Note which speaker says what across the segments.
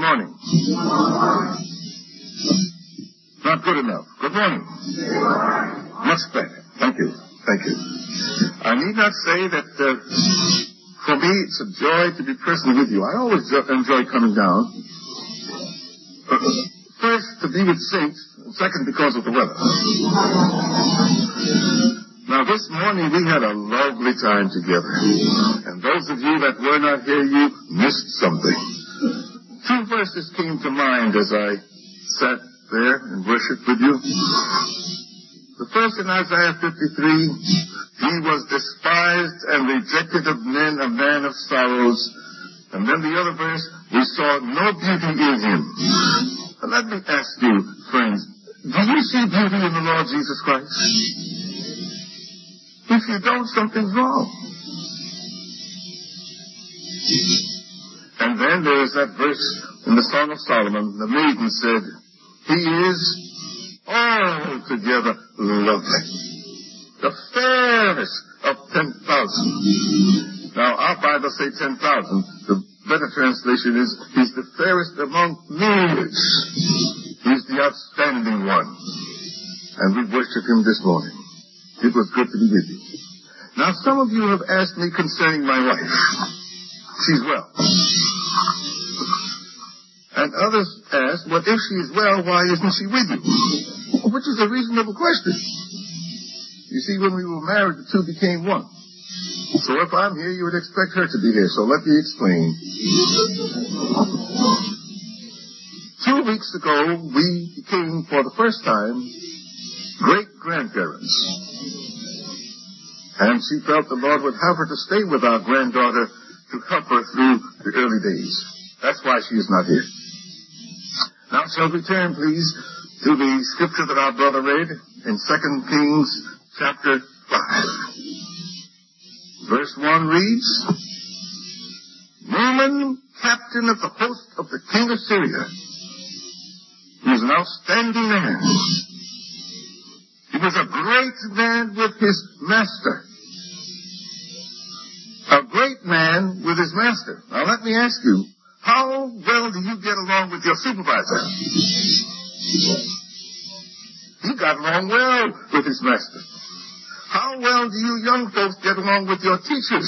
Speaker 1: morning. Not good enough. Good morning. Much better. Thank you. Thank you. I need not say that for me it's a joy to be present with you. I always enjoy coming down. First, to be with saints. Second, because of the weather. Now, this morning we had a lovely time together. And those of you that were not here, you missed something. Two verses came to mind as I sat there and worshiped with you. The first in Isaiah 53, he was despised and rejected of men, a man of sorrows. And then the other verse, we saw no beauty in him. And let me ask you, friends, do you see beauty in the Lord Jesus Christ? If you don't, something's wrong. And then there is that verse in the Song of Solomon. The maiden said, he is altogether lovely, the fairest of 10,000. Now, our Bible say 10,000. The better translation is, he's the fairest among myriads. He's the outstanding one. And we worship him this morning. It was good to be with you. Now, some of you have asked me concerning my wife. She's well. And others ask, well, if she's well, why isn't she with you? Which is a reasonable question. You see, when we were married, the two became one. So if I'm here, you would expect her to be here. So let me explain. 2 weeks ago, we became, for the first time, great-grandparents. And she felt the Lord would have her to stay with our granddaughter to help her through the early days. That's why she is not here. Now, shall we turn, please, to the scripture that our brother read in 2 Kings chapter 5. Verse 1 reads, Naaman, captain of the host of the king of Syria, he was an outstanding man. He was a great man with his master. A great man with his master. Now let me ask you, how well do you get along with your supervisor? He got along well with his master. How well do you young folks get along with your teachers?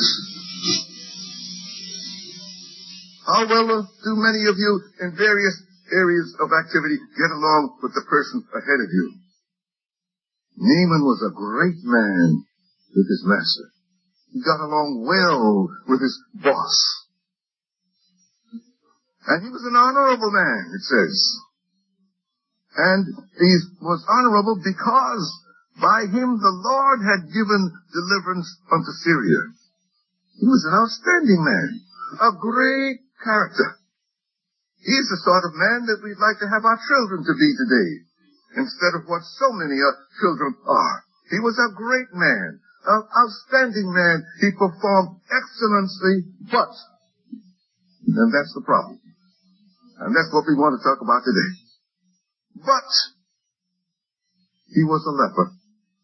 Speaker 1: How well do many of you in various areas of activity get along with the person ahead of you? Naaman was a great man with his master. He got along well with his boss. And he was an honorable man, it says. And he was honorable because by him the Lord had given deliverance unto Syria. He was an outstanding man, a great character. He's the sort of man that we'd like to have our children to be today, instead of what so many children are. He was a great man, an outstanding man. He performed excellency, but, and that's the problem. And that's what we want to talk about today. But, he was a leper.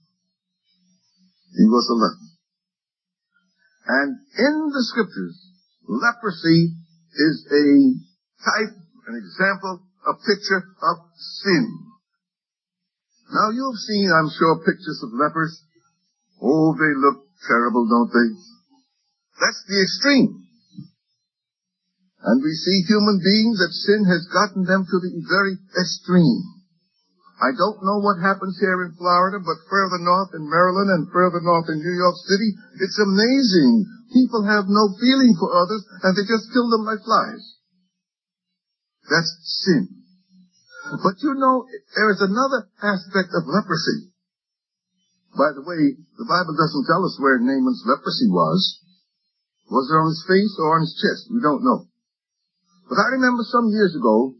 Speaker 1: He was a leper. And in the scriptures, leprosy is a type, an example, a picture of sin. Now, you've seen, I'm sure, pictures of lepers. Oh, they look terrible, don't they? That's the extreme. And we see human beings that sin has gotten them to the very extreme. I don't know what happens here in Florida, but further north in Maryland and further north in New York City, it's amazing. People have no feeling for others, and they just kill them like flies. That's sin. But you know, there is another aspect of leprosy. By the way, the Bible doesn't tell us where Naaman's leprosy was. Was it on his face or on his chest? We don't know. But I remember some years ago,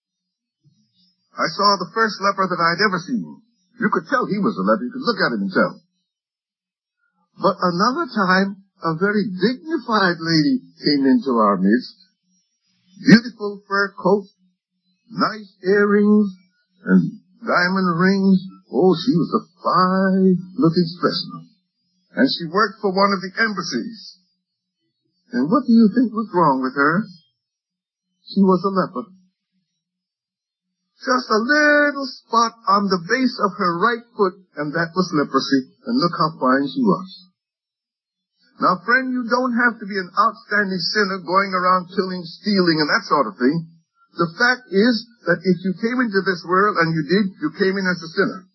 Speaker 1: I saw the first leper that I'd ever seen. You could tell he was a leper. You could look at him and tell. But another time, a very dignified lady came into our midst. Beautiful fur coat, nice earrings, and diamond rings. Oh, she was a fine-looking specimen. And she worked for one of the embassies. And what do you think was wrong with her? She was a leper. Just a little spot on the base of her right foot, and that was leprosy. And look how fine she was. Now, friend, you don't have to be an outstanding sinner going around killing, stealing, and that sort of thing. The fact is that if you came into this world, and you came in as a sinner.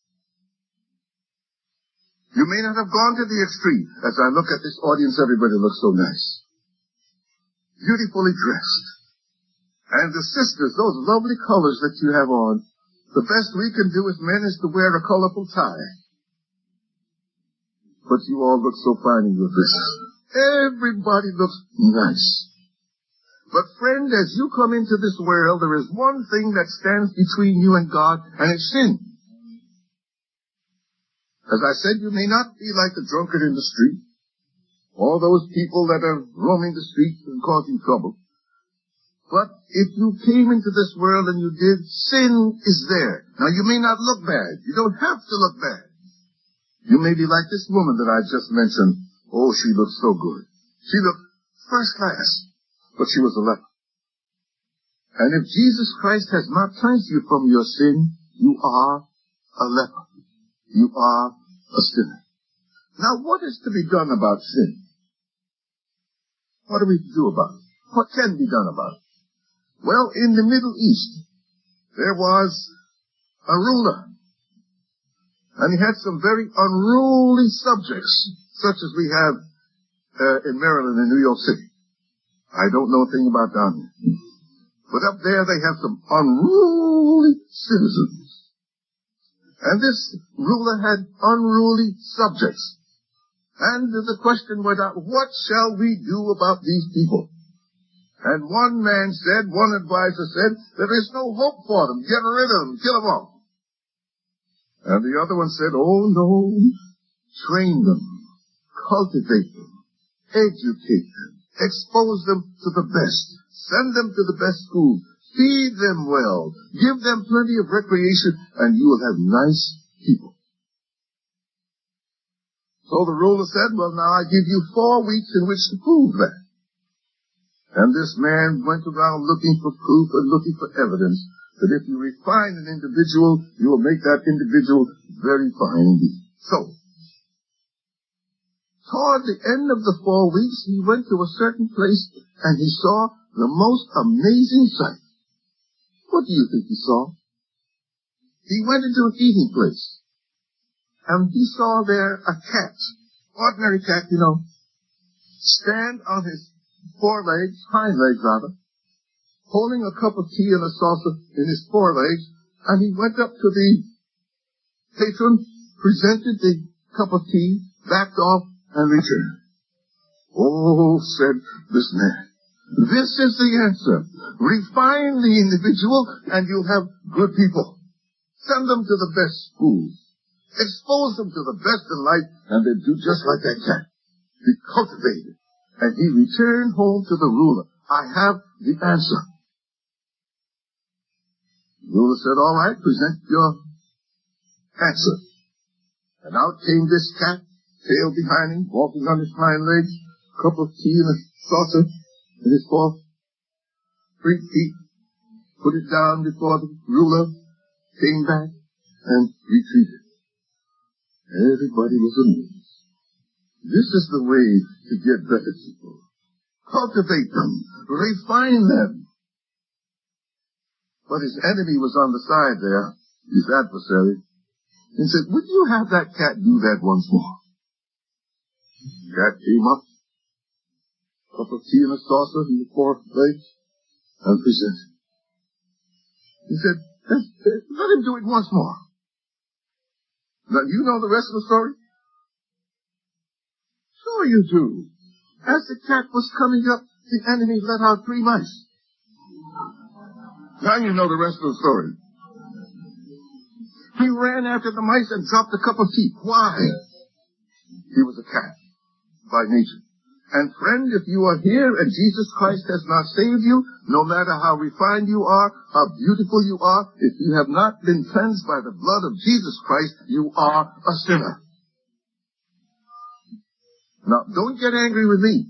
Speaker 1: You may not have gone to the extreme. As I look at this audience, everybody looks so nice. Beautifully dressed. And the sisters, those lovely colors that you have on, the best we can do as men is to wear a colorful tie. But you all look so fine in your dresses. Everybody looks nice. But friend, as you come into this world, there is one thing that stands between you and God, and it's sin. As I said, you may not be like the drunkard in the street, all those people that are roaming the streets and causing trouble. But if you came into this world and you did, sin is there. Now, you may not look bad. You don't have to look bad. You may be like this woman that I just mentioned. Oh, she looked so good. She looked first class. But she was a leper. And if Jesus Christ has not cleansed you from your sin, you are a leper. You are a sinner. Now, what is to be done about sin? What are we to do about it? What can be done about it? Well, in the Middle East, there was a ruler. And he had some very unruly subjects, such as we have in Maryland and New York City. I don't know a thing about down here. But up there they have some unruly citizens. And this ruler had unruly subjects. And the question went out, what shall we do about these people? And one advisor said, there is no hope for them. Get rid of them. Kill them all. And the other one said, oh no, train them, cultivate them, educate them, expose them to the best, send them to the best school, feed them well, give them plenty of recreation, and you will have nice people. So the ruler said, well, now I give you 4 weeks in which to prove that. And this man went around looking for proof and looking for evidence that if you refine an individual, you will make that individual very fine indeed. So, toward the end of the 4 weeks, he went to a certain place and he saw the most amazing sight. What do you think he saw? He went into an eating place and he saw there a cat, ordinary cat, stand on his hind legs rather, holding a cup of tea and a saucer in his forelegs, and he went up to the patron, presented the cup of tea, backed off, and returned. Oh, said this man, this is the answer. Refine the individual, and you'll have good people. Send them to the best schools. Expose them to the best in life, and they'll do just like that cat. Be cultivated. And he returned home to the ruler. I have the answer. The ruler said, all right, present your answer. And out came this cat, tail behind him, walking on his hind legs, cup of tea in a saucer in his 4 feet, put it down before the ruler, came back, and retreated. Everybody was amazed. This is the way to get better people. Cultivate them. Refine them. But his enemy was on the side there, his adversary, and said, would you have that cat do that once more? The cat came up, cup of tea in a saucer in the 4 legs, and presented. He said, let him do it once more. Now, you know the rest of the story? Sure you do. As the cat was coming up, the enemy let out 3 mice. Now you know the rest of the story. He ran after the mice and dropped a cup of tea. Why? He was a cat by nature. And friend, if you are here and Jesus Christ has not saved you, no matter how refined you are, how beautiful you are, if you have not been cleansed by the blood of Jesus Christ, you are a sinner. Now, don't get angry with me.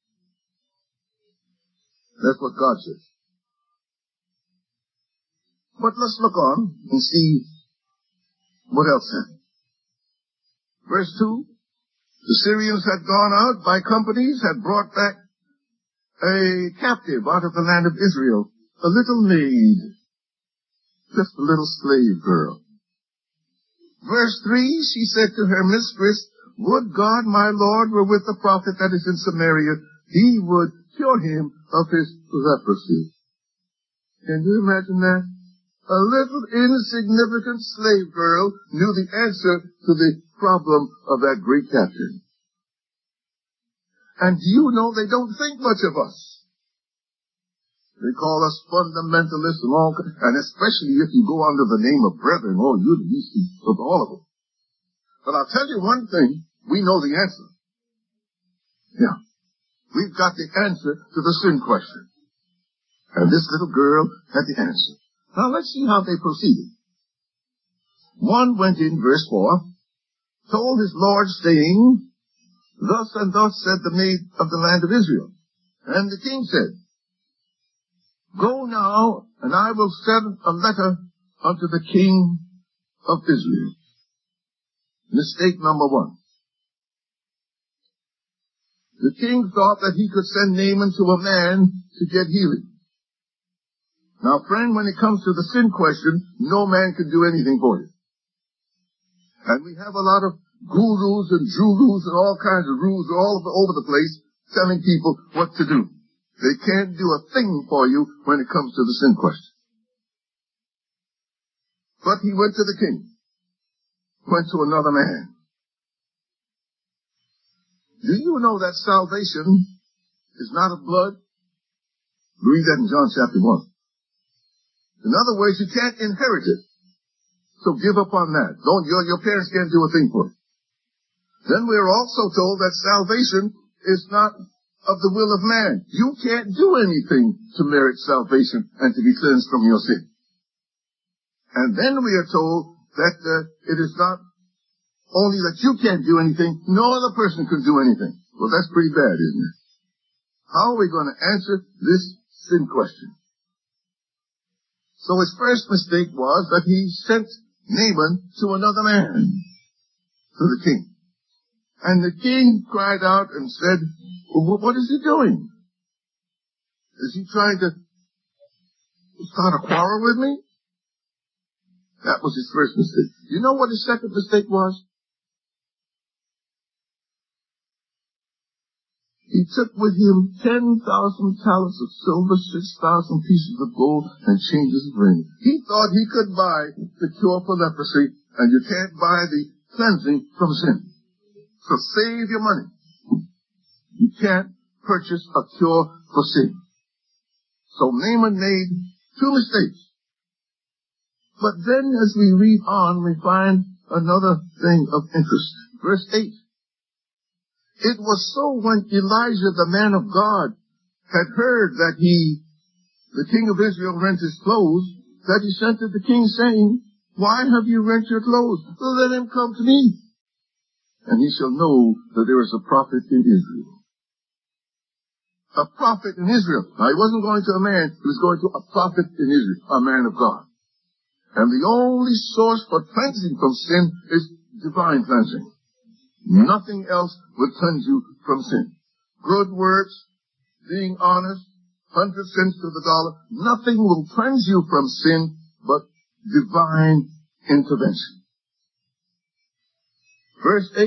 Speaker 1: That's what God says. But let's look on and see what else happened. Verse 2, the Syrians had gone out by companies, had brought back a captive out of the land of Israel, a little maid, just a little slave girl. Verse 3, she said to her mistress, would God my Lord were with the prophet that is in Samaria, he would cure him of his leprosy. Can you imagine that? A little insignificant slave girl knew the answer to the problem of that great captain. And do you know they don't think much of us? They call us fundamentalists and all, and especially if you go under the name of brethren, oh, you're the least of all of them. But I'll tell you one thing, we know the answer. Yeah. We've got the answer to the sin question. And this little girl had the answer. Now let's see how they proceeded. One went in, verse 4, told his Lord, saying, thus and thus said the maid of the land of Israel. And the king said, go now, and I will send a letter unto the king of Israel. Mistake number 1. The king thought that he could send Naaman to a man to get healing. Now, friend, when it comes to the sin question, no man can do anything for you. And we have a lot of gurus and jurus and all kinds of rules all over the place telling people what to do. They can't do a thing for you when it comes to the sin question. But he went to the king, went to another man. Do you know that salvation is not of blood? Read that in John chapter 1. In other words, you can't inherit it. So give up on that. Your parents can't do a thing for you. Then we're also told that salvation is not of the will of man. You can't do anything to merit salvation and to be cleansed from your sin. And then we are told that it is not only that you can't do anything, no other person can do anything. Well, that's pretty bad, isn't it? How are we going to answer this sin question? So his first mistake was that he sent Naaman to another man, to the king. And the king cried out and said, well, what is he doing? Is he trying to start a quarrel with me? That was his first mistake. You know what his second mistake was? He took with him 10,000 talents of silver, 6,000 pieces of gold, and changes of ring. He thought he could buy the cure for leprosy, and you can't buy the cleansing from sin. So save your money. You can't purchase a cure for sin. So Naaman made 2 mistakes. But then as we read on, we find another thing of interest. Verse 8. It was so when Elijah, the man of God, had heard that the king of Israel, rent his clothes, that he sent to the king saying, why have you rent your clothes? Let him come to me, and he shall know that there is a prophet in Israel. A prophet in Israel. Now, he wasn't going to a man, he was going to a prophet in Israel, a man of God. And the only source for cleansing from sin is divine cleansing. Nothing else will cleanse you from sin. Good works, being honest, 100 cents to the dollar, nothing will cleanse you from sin but divine intervention. Verse 8.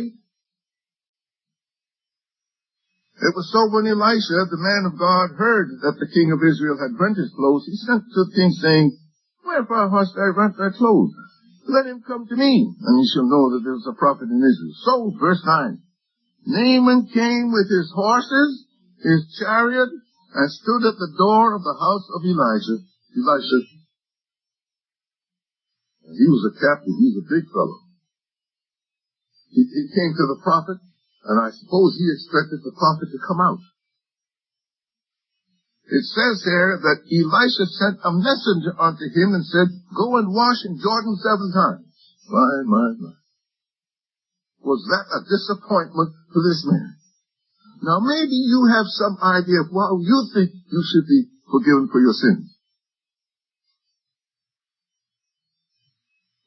Speaker 1: It was so when Elisha, the man of God, heard that the king of Israel had rent his clothes, he sent to the king saying, wherefore hast thou rent thy clothes? Let him come to me, and he shall know that there is a prophet in Israel. So, verse 9, Naaman came with his horses, his chariot, and stood at the door of the house of Elisha. And he was a captain, he was a big fellow. He came to the prophet, and I suppose he expected the prophet to come out. It says here that Elisha sent a messenger unto him and said, go and wash in Jordan 7 times. My. Was that a disappointment to this man? Now maybe you have some idea of how you think you should be forgiven for your sins.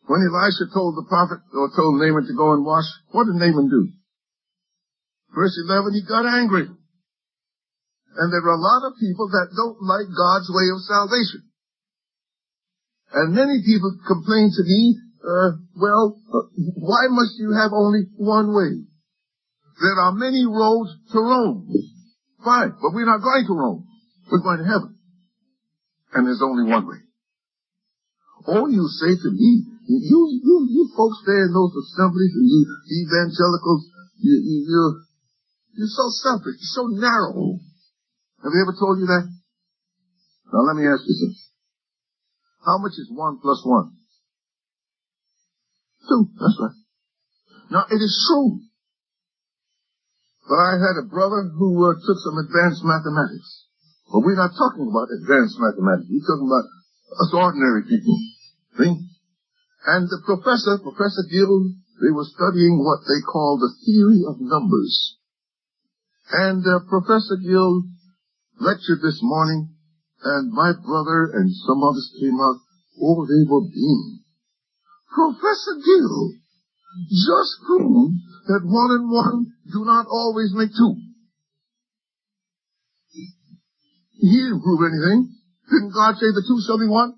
Speaker 1: When Elisha told the prophet, or told Naaman to go and wash, what did Naaman do? Verse 11, he got angry. And there are a lot of people that don't like God's way of salvation. And many people complain to me, why must you have only one way? There are many roads to Rome. Fine, but we're not going to Rome. We're going to heaven. And there's only one way. Oh, you say to me, you folks there in those assemblies and you evangelicals, you're so selfish, you're so narrow. Have they ever told you that? Now let me ask you something. How much is 1 plus 1? 2, that's right. Now it is true. But I had a brother who took some advanced mathematics. But we're not talking about advanced mathematics. We're talking about us ordinary people. See? And the Professor Gill, they were studying what they call the theory of numbers. And Professor Gill lectured this morning, and my brother and some others came out. Oh, they were beaming. Professor Gill just proved that 1 and 1 do not always make 2. He didn't prove anything. Didn't God say the 2 shall be 1?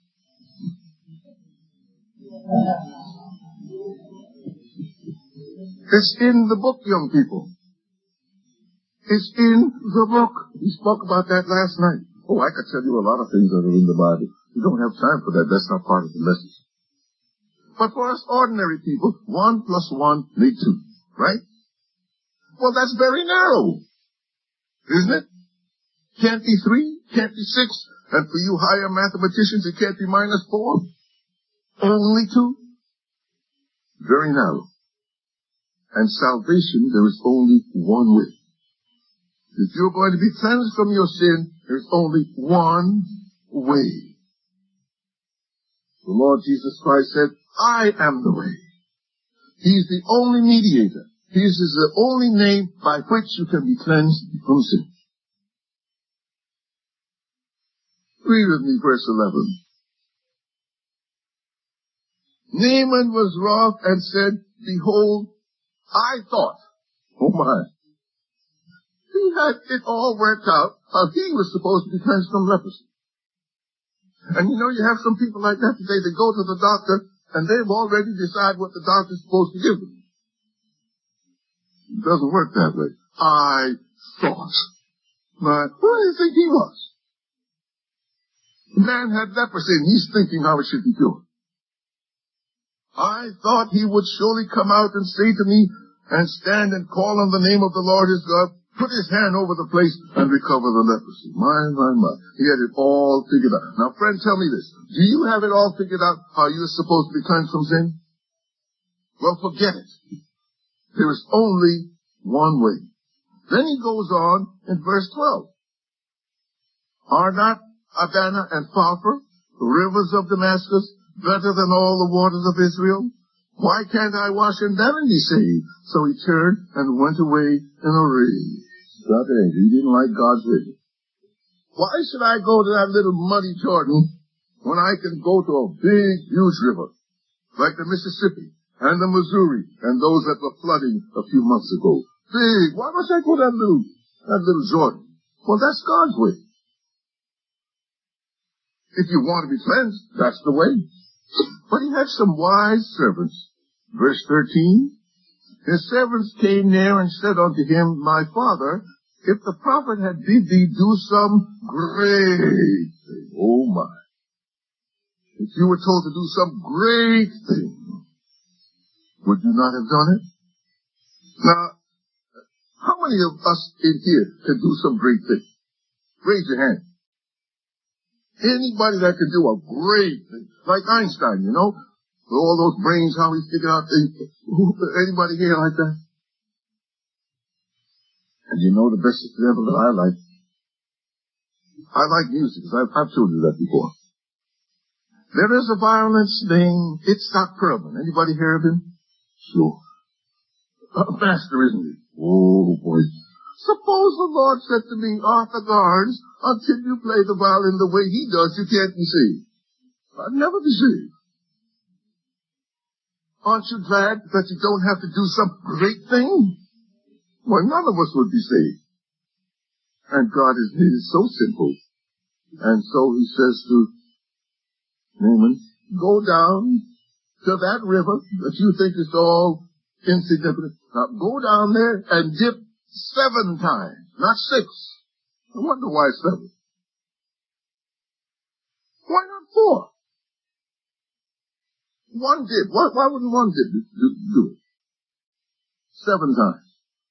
Speaker 1: It's in the book, young people. It's in the book. We spoke about that last night. Oh, I could tell you a lot of things that are in the Bible. We don't have time for that. That's not part of the message. But for us ordinary people, 1 plus 1 make 2, right? Well, that's very narrow, isn't it? Can't be 3, can't be 6, and for you higher mathematicians, it can't be minus 4. Only 2. Very narrow. And salvation, there is only one way. If you're going to be cleansed from your sin, there's only one way. The Lord Jesus Christ said, I am the way. He's the only mediator. His is the only name by which you can be cleansed from sin. Read with me verse 11. Naaman was wroth and said, behold, I thought, oh my, he had it all worked out how he was supposed to be cleansed from leprosy. And you know, you have some people like that today. They go to the doctor and they've already decided what the doctor's supposed to give them. It doesn't work that way. I thought. Who do you think he was? The man had leprosy and he's thinking how it should be cured. I thought he would surely come out and say to me and stand and call on the name of the Lord his God, put his hand over the place and recover the leprosy. My. He had it all figured out. Now, friend, tell me this. Do you have it all figured out how you're supposed to be cleansed from sin? Well, forget it. There is only one way. Then he goes on in verse 12. Are not Abana and Pharpar, the rivers of Damascus, better than all the waters of Israel? Why can't I wash in them and be saved? So he turned and went away in a rage. He didn't like God's way. Why should I go to that little muddy Jordan when I can go to a big, huge river like the Mississippi and the Missouri and those that were flooding a few months ago? Big. Why must I go to that little Jordan? Well, that's God's way. If you want to be cleansed, that's the way. But he had some wise servants. Verse 13, his servants came near and said unto him, my father, if the prophet had bid thee do some great thing, oh my, if you were told to do some great thing, would you not have done it? Now, how many of us in here can do some great thing? Raise your hand. Anybody that can do a great thing, like Einstein, you know, with all those brains, how he figured out things. Anybody here like that? And you know the best example that I like? I like music, because I've told you that before. There is a violinist named Itzhak Perlman. Anybody hear of him? Sure. A master, isn't he? Oh, boy. Suppose the Lord said to me, Arthur Garnes, until you play the violin the way he does, you can't be saved. I'd never be saved. Aren't you glad that you don't have to do some great thing? Well, none of us would be saved. And God has made it so simple. And so he says to Naaman, go down to that river that you think is all insignificant. Now go down there and dip 7 times, not 6. I wonder why 7. Why not 4? One dip. Why wouldn't one dip do it? 7 times.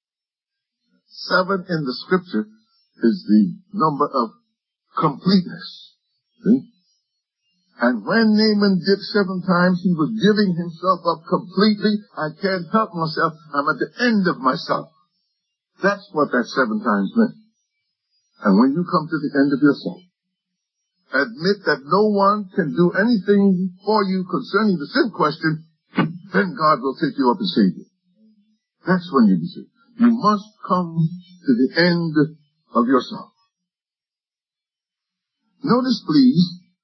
Speaker 1: 7 in the scripture is the number of completeness. See? And when Naaman dipped 7 times, he was giving himself up completely. I can't help myself. I'm at the end of myself. That's what that 7 times meant. And when you come to the end of yourself, admit that no one can do anything for you concerning the sin question, then God will take you up and save you. That's when you be saved. You must come to the end of yourself. Notice, please,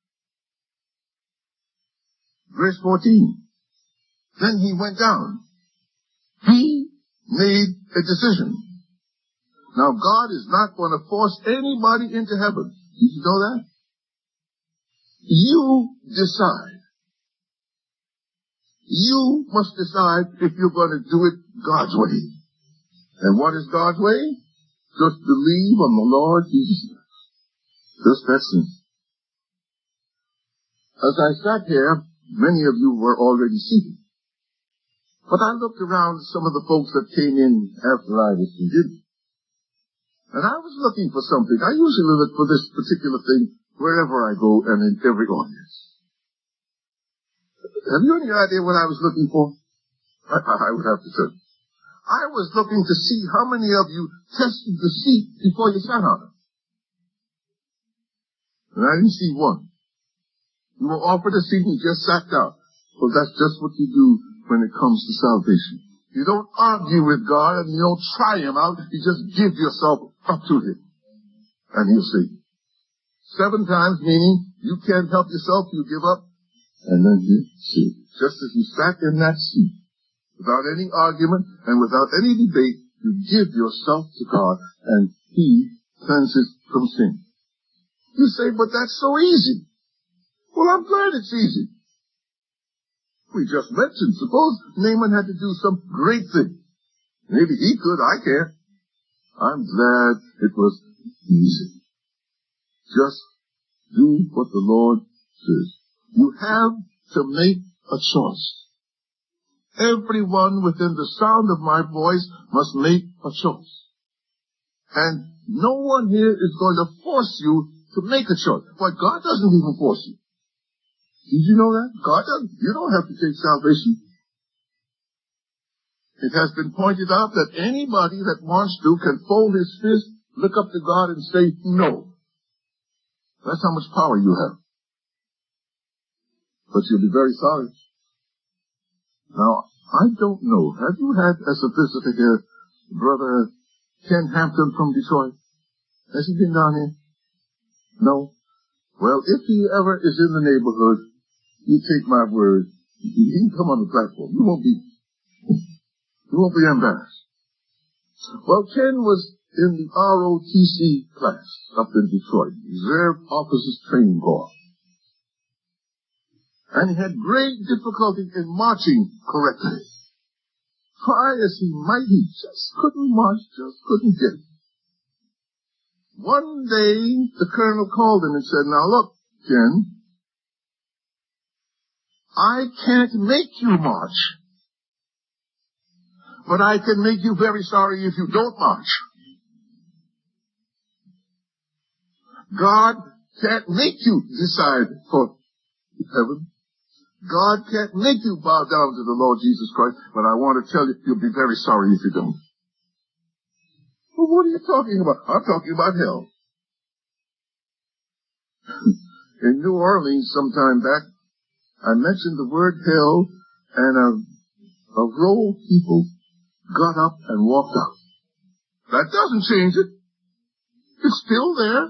Speaker 1: verse 14. Then he went down. He made a decision. Now, God is not going to force anybody into heaven. Did you know that? You decide. You must decide if you're going to do it God's way. And what is God's way? Just believe on the Lord Jesus Christ. Just that simple. As I sat here, many of you were already seated. But I looked around at some of the folks that came in after I was seated. And I was looking for something. I usually look for this particular thing wherever I go and in every audience. Have you any idea what I was looking for? I would have to say. I was looking to see how many of you tested the seat before you sat on it. And I didn't see one. You were offered a seat and you just sat down. Well, that's just what you do when it comes to salvation. You don't argue with God and you don't try him out. You just give yourself up to him. And he'll save you. 7 times, meaning you can't help yourself, you give up, and then you see. Just as you sat in that seat, without any argument and without any debate, you give yourself to God, and he cleanses from sin. You say, but that's so easy. Well, I'm glad it's easy. We just mentioned, suppose Naaman had to do some great thing. Maybe he could, I can't. I'm glad it was easy. Just do what the Lord says. You have to make a choice. Everyone within the sound of my voice must make a choice. And no one here is going to force you to make a choice. But God doesn't even force you. Did you know that? God doesn't. You don't have to take salvation. It has been pointed out that anybody that wants to can fold his fist, look up to God and say no. That's how much power you have. But you'll be very sorry. Now, I don't know. Have you had as a visitor here, Brother Ken Hampton from Detroit? Has he been down here? No? Well, if he ever is in the neighborhood, you take my word, he can come on the platform. You won't be embarrassed. Well, Ken was in the ROTC class up in Detroit, Reserve Officers Training Corps. And he had great difficulty in marching correctly. Try as he might, he just couldn't march, just couldn't get it. One day, the colonel called him and said, now look, Ken, I can't make you march, but I can make you very sorry if you don't march. God can't make you decide for heaven. God can't make you bow down to the Lord Jesus Christ, but I want to tell you, you'll be very sorry if you don't. Well, what are you talking about? I'm talking about hell. In New Orleans some time back, I mentioned the word hell, and a row of people got up and walked out. That doesn't change it. It's still there.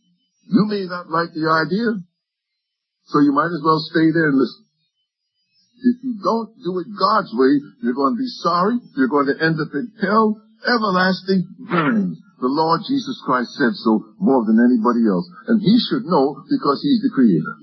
Speaker 1: You may not like the idea, so you might as well stay there and listen. If you don't do it God's way, you're going to be sorry. You're going to end up in hell, everlasting burning. The Lord Jesus Christ said so more than anybody else. And he should know because he's the Creator.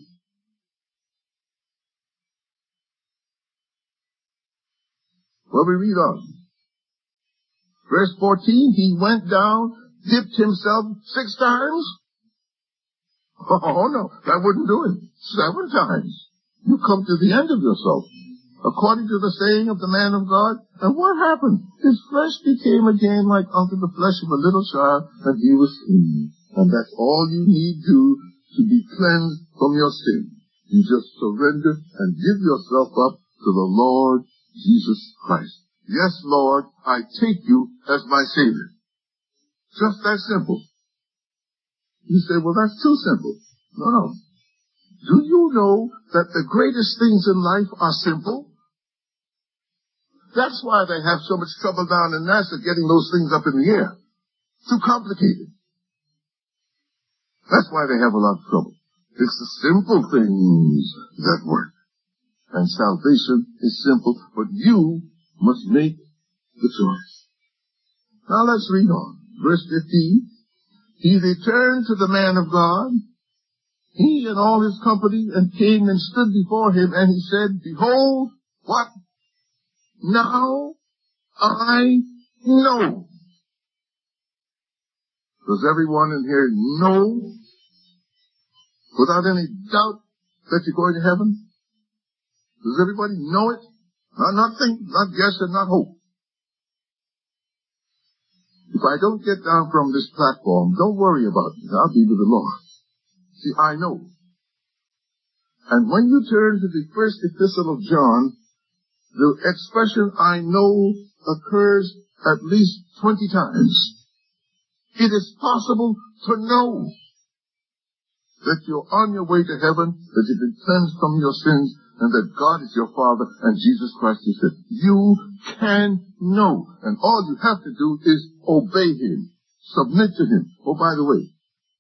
Speaker 1: Well, we read on. Verse 14, he went down, dipped himself 6 times. Oh, no, that wouldn't do it. 7 times. You come to the end of yourself, according to the saying of the man of God. And what happened? His flesh became again like unto the flesh of a little child, and he was clean. And that's all you need to be cleansed from your sin. You just surrender and give yourself up to the Lord Jesus Christ. Yes, Lord, I take you as my Savior. Just that simple. You say, well, that's too simple. No. Do you know that the greatest things in life are simple? That's why they have so much trouble down in NASA getting those things up in the air. Too complicated. That's why they have a lot of trouble. It's the simple things that work. And salvation is simple, but you must make the choice. Now let's read on. Verse 15. He returned to the man of God, he and all his company, and came and stood before him, and he said, behold, what? Now I know. Does everyone in here know, without any doubt, that you're going to heaven? Does everybody know it? Not think, not guess, and not hope. If I don't get down from this platform, don't worry about it. I'll be with the Lord. See, I know. And when you turn to the first epistle of John, the expression I know occurs at least 20 times. It is possible to know that you're on your way to heaven, that you've been cleansed from your sins, and that God is your Father and Jesus Christ is it. You can know. And all you have to do is obey him. Submit to him. Oh, by the way,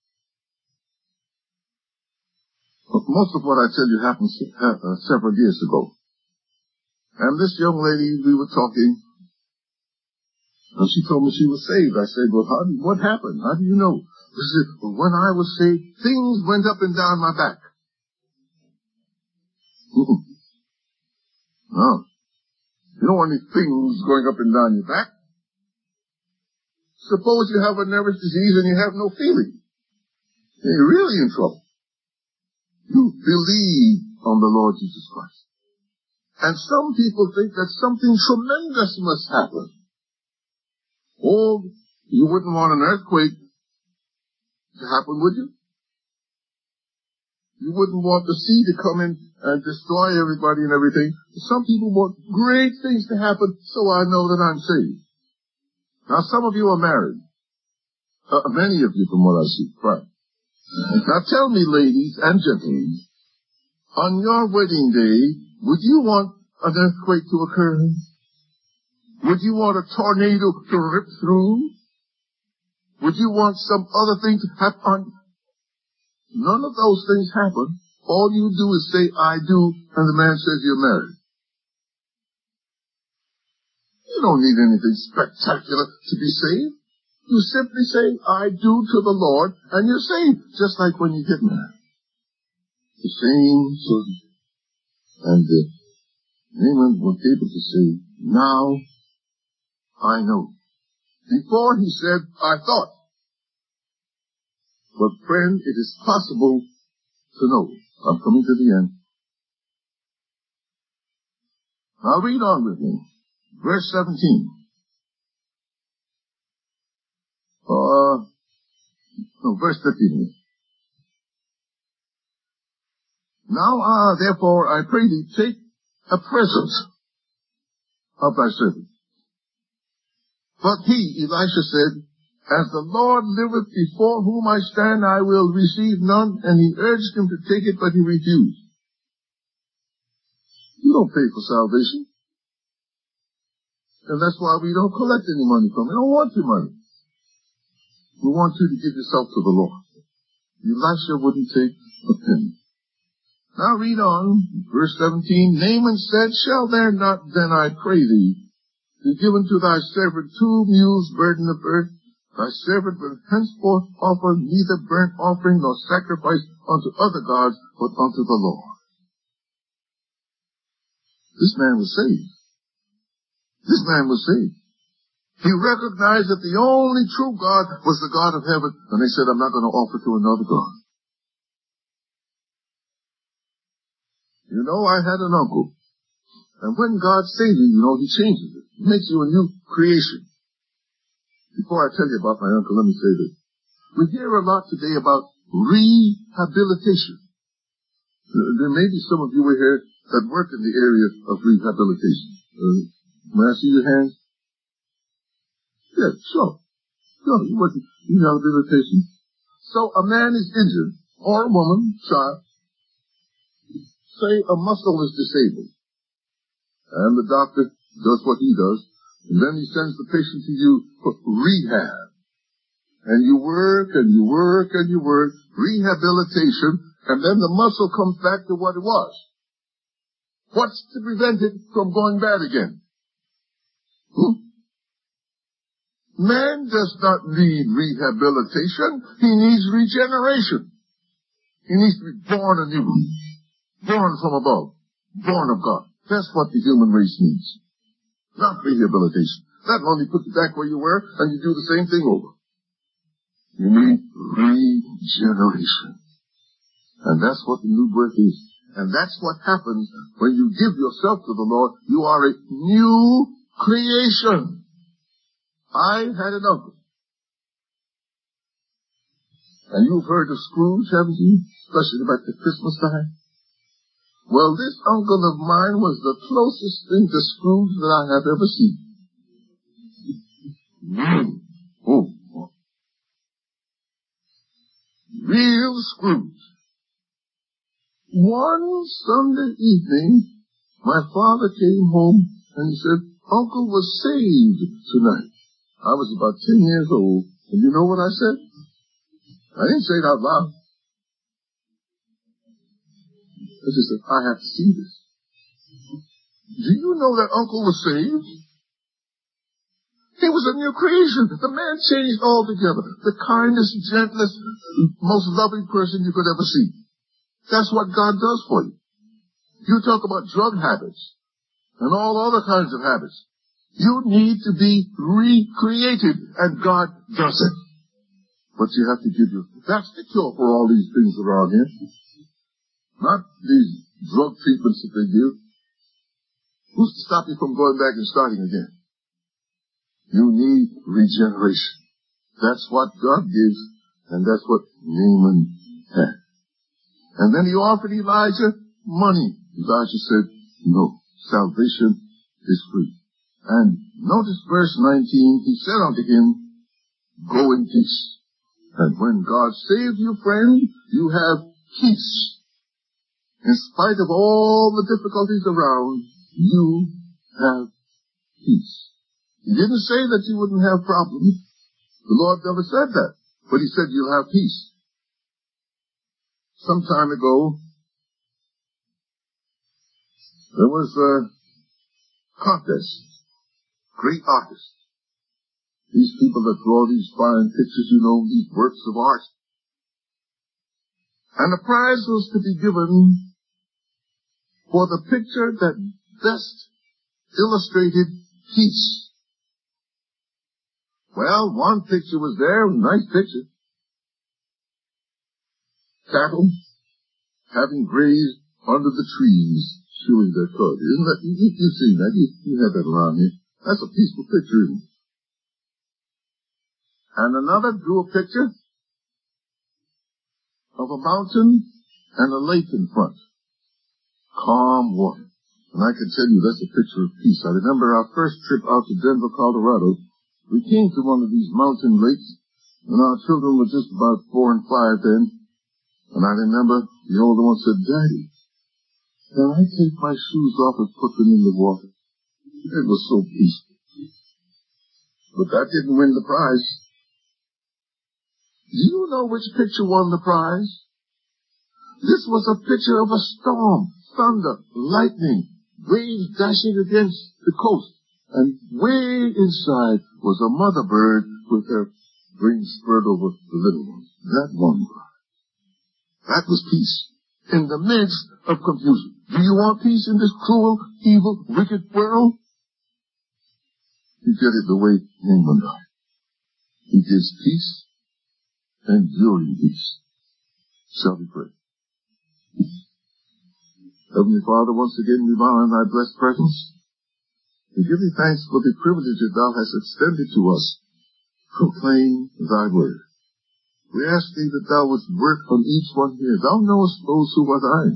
Speaker 1: most of what I tell you happened several years ago. And this young lady, we were talking, and she told me she was saved. I said, well, what happened? How do you know? She said, well, when I was saved, things went up and down my back. No. You don't want any things going up and down your back. Suppose you have a nervous disease and you have no feeling. Then you're really in trouble. You believe on the Lord Jesus Christ. And some people think that something tremendous must happen. Oh, you wouldn't want an earthquake to happen, would you? You wouldn't want the sea to come in and destroy everybody and everything. Some people want great things to happen, so I know that I'm saved. Now, some of you are married. Many of you, from what I see. Right. Now, tell me, ladies and gentlemen, on your wedding day, would you want an earthquake to occur? Would you want a tornado to rip through? Would you want some other thing to happen? None of those things happen. All you do is say, I do, and the man says you're married. You don't need anything spectacular to be saved. You simply say, I do to the Lord, and you're saved, just like when you get married. The same sort of. And Naaman was able to say, now I know. Before he said, I thought. But friend, it is possible to know. I'm coming to the end. Now read on with me. Verse 17. Verse 15. Now, therefore, I pray thee, take a present of thy servant. But he, Elisha, said, as the Lord liveth before whom I stand, I will receive none. And he urged him to take it, but he refused. You don't pay for salvation. And that's why we don't collect any money from you. We don't want your money. We want you to give yourself to the Lord. Elisha wouldn't take a penny. Now read on, verse 17. Naaman said, Shall there not then, I pray thee, be given to thy servant 2 mules burden of earth? Thy servant will henceforth offer neither burnt offering nor sacrifice unto other gods, but unto the Lord. This man was saved. This man was saved. He recognized that the only true God was the God of heaven, and he said, I'm not going to offer to another God. You know, I had an uncle, and when God saves you, he changes it. He makes you a new creation. Before I tell you about my uncle, let me say this. We hear a lot today about rehabilitation. There may be some of you here that work in the area of rehabilitation. May I see your hands? Yeah, sure. Sure, you work in rehabilitation. So a man is injured, or a woman, child. Say a muscle is disabled. And the doctor does what he does. And then he sends the patient to you for rehab. And you work and you work and you work. Rehabilitation. And then the muscle comes back to what it was. What's to prevent it from going bad again? Man does not need rehabilitation. He needs regeneration. He needs to be born anew. Born from above. Born of God. That's what the human race needs. Not rehabilitation. That will only put you back where you were, and you do the same thing over. You need regeneration. And that's what the new birth is. And that's what happens when you give yourself to the Lord. You are a new creation. I had an uncle. And you've heard of Scrooge, haven't you? Especially about the Christmas time. Well, this uncle of mine was the closest thing to Scrooge that I have ever seen. Real Scrooge. One Sunday evening, my father came home and he said, Uncle was saved tonight. I was about 10 years old, and you know what I said? I didn't say it out loud. I just said, I have to see this. Do you know that Uncle was saved? He was a new creation. The man changed altogether. The kindest, gentlest, most loving person you could ever see. That's what God does for you. You talk about drug habits and all other kinds of habits. You need to be recreated, and God does it. But you have to give you. That's the cure for all these things around here. Not these drug treatments that they give. Who's to stop you from going back and starting again? You need regeneration. That's what God gives, and that's what Naaman had. And then he offered Elijah money. Elijah said, no, salvation is free. And notice verse 19, he said unto him, go in peace. And when God saved you, friend, you have peace. In spite of all the difficulties around, you have peace. He didn't say that you wouldn't have problems. The Lord never said that. But he said you'll have peace. Some time ago, there was a contest. Great artists. These people that draw these fine pictures, these works of art. And the prize was to be given for the picture that best illustrated peace. Well, one picture was there, a nice picture. Cattle having grazed under the trees, chewing their cud. Isn't that, you've seen that, you have that around here. That's a peaceful picture, isn't it? And another drew a picture of a mountain and a lake in front. Calm water. And I can tell you that's a picture of peace. I remember our first trip out to Denver, Colorado. We came to one of these mountain lakes, and our children were just about 4 and 5 then. And I remember the older one said, Daddy, can I take my shoes off and put them in the water? It was so peaceful. But that didn't win the prize. Do you know which picture won the prize? This was a picture of a storm, thunder, lightning, waves dashing against the coast. And way inside was a mother bird with her wings spread over the little ones. That one bird. That was peace in the midst of confusion. Do you want peace in this cruel, evil, wicked world? You get it the way Naaman died. He gives peace, enduring peace. Shall we pray? Heavenly Father, once again we bow in thy blessed presence. We give thee thanks for the privilege that thou hast extended to us to proclaim thy word. We ask thee that thou wouldst work on each one here. Thou knowest those who are thine.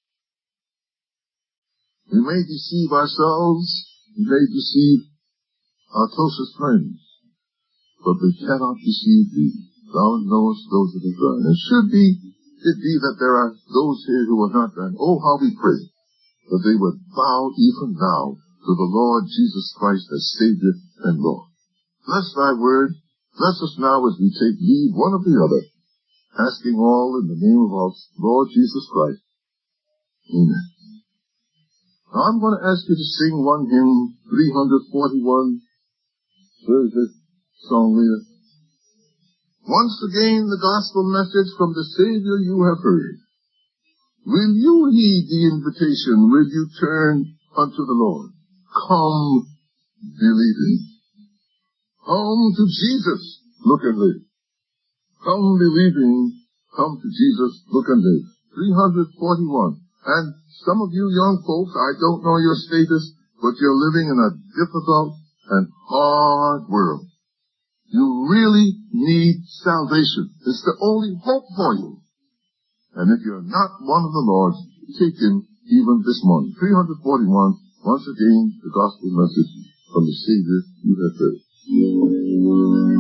Speaker 1: We may deceive ourselves, we may deceive our closest friends, but we cannot deceive thee. Thou knowest those that are thine. It be that there are those here who are not thine. Oh, how we pray that they would bow even now to the Lord Jesus Christ as Savior and Lord. Bless thy word. Bless us now as we take leave one of the other, asking all in the name of our Lord Jesus Christ. Amen. Now I'm going to ask you to sing one hymn, 341. Where is this song leader? Once again the gospel message from the Savior you have heard. Will you heed the invitation? Will you turn unto the Lord? Come believing. Come to Jesus, look and live. Come believing, come to Jesus, look and live. 341. And some of you young folks, I don't know your status, but you're living in a difficult and hard world. You really need salvation. It's the only hope for you. And if you're not one of the Lord's, take him even this morning. 341, once again, the gospel message from the Savior you have heard.